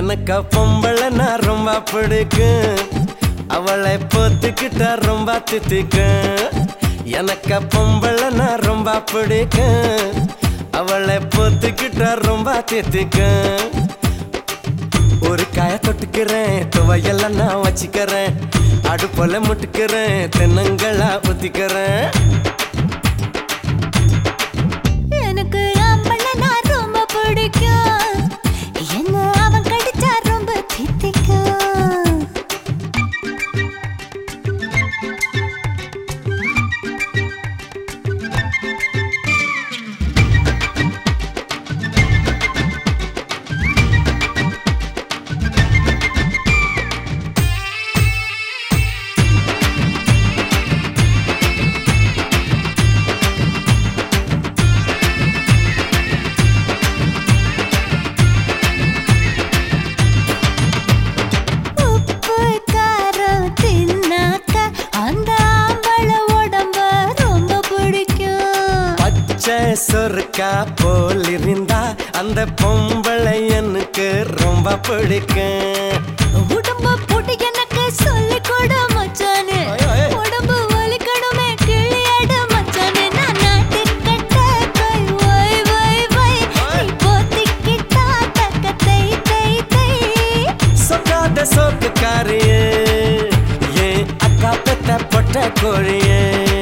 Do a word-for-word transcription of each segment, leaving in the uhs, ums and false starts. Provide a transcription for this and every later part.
எனக்கு பொம்பளை நான் ரொம்ப பிடிக்கும், அவளை பொத்துக்கிட்ட ரொம்ப தித்திக்கும். எனக்கு பொம்பளை நான் ரொம்ப பிடிக்கும், அவளை பொத்துக்கிட்ட ரொம்ப தித்திக்கும். ஒரு காய தொட்டுக்கிறேன், துவையெல்லாம் நான் வச்சுக்கிறேன், அடுப்போல முட்டுக்கிறேன், தென்னங்களா ஊத்திக்கிறேன். எனக்கு ஆம்பளை நான் ரொம்ப பிடிக்கும், என்ன அவன் கடிச்சா ரொம்ப தித்திக்கும். சொருக்கா போல் இருந்தா அந்த பொம்பளை எனக்கு ரொம்ப பிடிக்கும். உடம்பு போட்டு எனக்கு சொல்லி கொடு மச்சானே, உடம்பு வலிக்கணுமே கிளியாட மச்சானே. நான் நாட்டு கட்ட கை வை வை வை, நீ போத்திக்கிட்டா தக்க தை தை தை. சொல்லாத சோக்குக்காரியே, ஏன் அக்கா பெத்த பொட்ட கோழியே.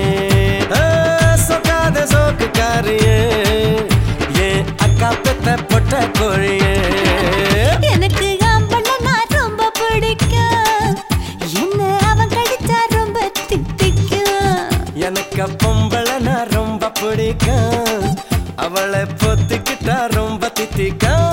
சொல்லாத சோக்குக்காரியே, ஏன் அக்கா பெத்த பொட்ட கோழியே. எனக்கு ஆம்பளை நான் ரொம்ப பிடிக்கும், என்ன அவன் கடிச்சா ரொம்ப தித்திக்கும். எனக்கு பொம்பளை நான் ரொம்ப பிடிக்கும், அவளை பொத்துக்கிட்டா ரொம்ப தித்திக்கும்.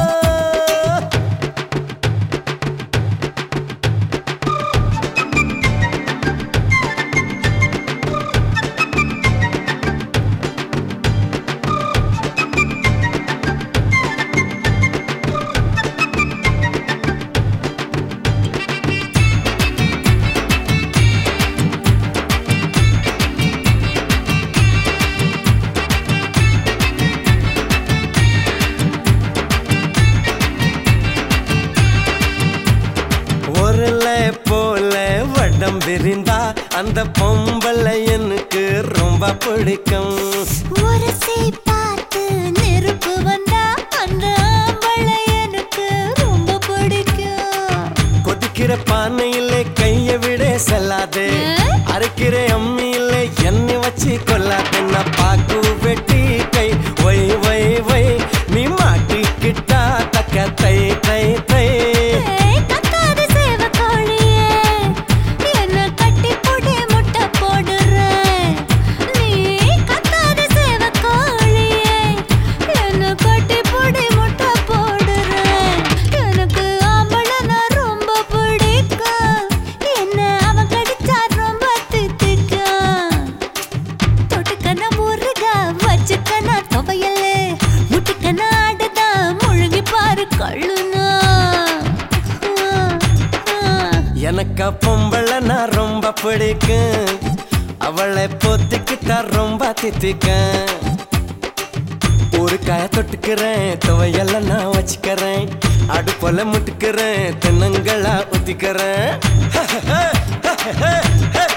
போல வடம் விரிந்தா அந்த பொம்பளை எனக்கு ரொம்ப பிடிக்கும். உரசி பார்த்து நெருப்பு வந்தா அந்த ஆம்பளை எனக்கு ரொம்ப பிடிக்கும். கொதிக்கிற பானையிலே கைய விட செல்லாதே, அரைக்கிற அம்மியிலே எண்ணெய் வச்சு கொள்ளாதே. நான் பாக்கு வெட்டி கை வை வை வை, நீ மாட்டிக்கிட்டா தக்க தை தை தை. எனக்கு பொம்பளை நான் ரொம்ப பிடிக்கும், அவளை பொத்திக்கிட்டா ரொம்ப தித்திக்கும். ஒரு காய தொட்டுக்கிறேன், துவையெல்லாம் நான் வச்சுக்கிறேன், அடுப்போல முட்டுக்கிறேன், தென்னங்களா ஊத்திக்கிறேன்.